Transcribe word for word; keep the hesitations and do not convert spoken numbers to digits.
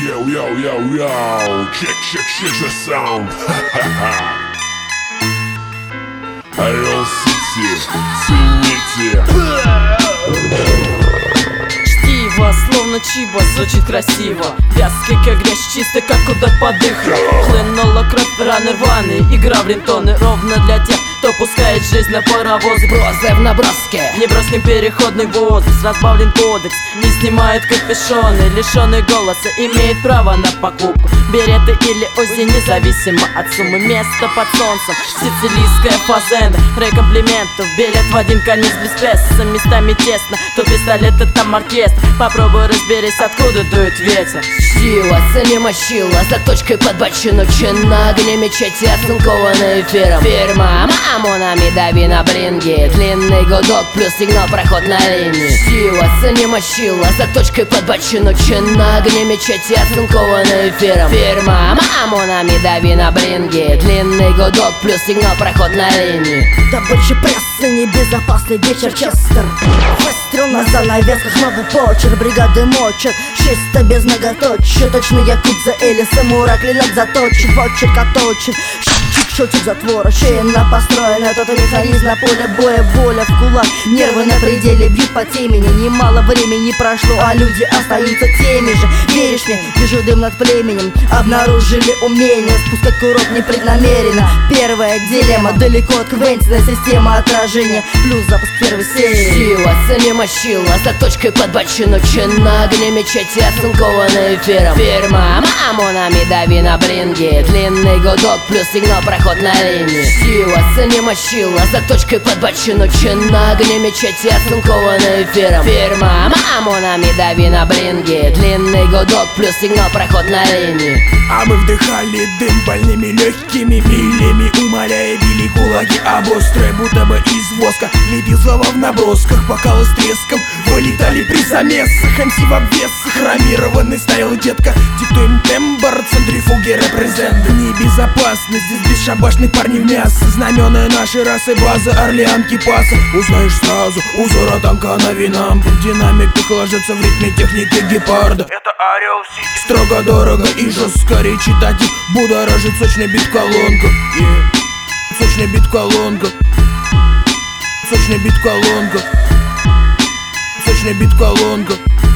Yo, yo, yo, yo, check, check, check the sound. Орел Сити, цените. Чтиво, словно чиба, звучит красиво. Вязкий, как грязь, чистый, как удар под дых. Хлынула кровь, раны рваные, игра в ринтоны. Ровно для тех, кто пускает жизнь на паровоз. Бросай в наброске, не бросим переходный возраст. Разбавлен кодекс, не снимает капюшоны. Лишенный голоса, имеет право на покупку. Береты или УЗИ, независимо от суммы. Место под солнцем, сицилийская фазенда. Рэй комплиментов, билет в один конец без песца. Местами тесно, то пистолет, это там оркестр. Попробуй разберись, откуда дует ветер. Чтиво, ценимо щило, за точкой под бочину. Чин на огне мечети, оцинкованный эфиром. Фирма мамонами, дави на блинги. Длинный гудок плюс сигнал, проход на линии. Чтиво, ценимо щило, за точкой под бочину. Чин на огне мечети, оцинкованный эфиром. Фирма мамонами, дави на блинги. Длинный гудок плюс сигнал, проход на линии. Добыча прессы, небезопасный вечер, Честер. Выстрел на занавесках, новый почерк. Бригады мочат, чисто без многоточия. Точно якудза или самурай, клинок заточен. Почерк оточен, счетчик затвора. Шейно построен этот механизм на поле боя. Воля в кулак, нервы на пределе, бьют по темени. Немало времени прошло, а люди остаются теми же. Веришь мне, вижу дым над племенем. Обнаружили умение спускать курок непреднамеренно. Первая дилемма, далеко от Квентина. Система отражения, плюс запуск первой серии. Чтиво, ценимо щило, за точкой под бочину. Чин на огне мечети, оцинкованный эфиром. Фирма мамонами, дави на блинги. Длинный гудок плюс сигнал, проход на линии. Чтиво, ценимо щило, за точкой под бочину. Чин на огне мечети, оцинкованный эфиром. Фирма мамонами, дави на блинги. Длинный гудок плюс сигнал, проход на линии. А мы вдыхали дым больными легкими милями, умоляя били кулаки об острое, будто бы из воска. Лепил слова в набросках, бокалы с треском вылетали при замесах. МС в обвесах, хромированный стайл детка. Диктуем тембр, центрифуги репрезент. Небезопасно, здесь бесшабашные парни в мясо. Знамена нашей расы, база, Орлеанки, Паса. Узнаешь сразу, узора танка на винам. Динамик ложится в ритме техники гепарда. Это Орел Сити. Строго, дорого и жестко речитатив. Будоражит сочный бит-колонка, yeah. Сочный бит-колонка, сочный бит-колонка, сочный бит-колонка.